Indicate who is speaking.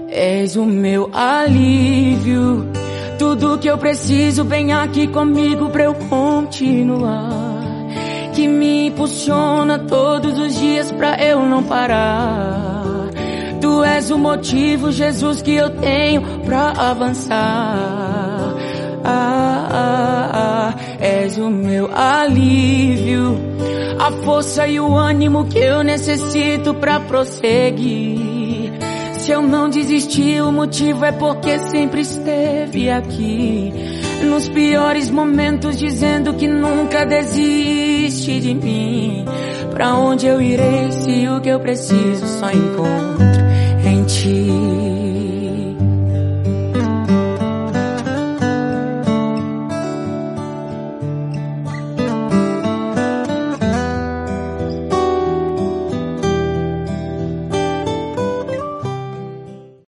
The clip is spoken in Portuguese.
Speaker 1: És o meu alívio, tudo que eu preciso vem aqui comigo pra eu continuar, que me impulsiona todos os dias pra eu não parar. Tu és o motivo, Jesus, que eu tenho pra avançar. És o meu alívio, a força e o ânimo que eu necessito pra prosseguir. Se eu não desisti, o motivo é porque sempre esteve aqui, nos piores momentos, dizendo que nunca desiste de mim. Pra onde eu irei se o que eu preciso só encontro em ti?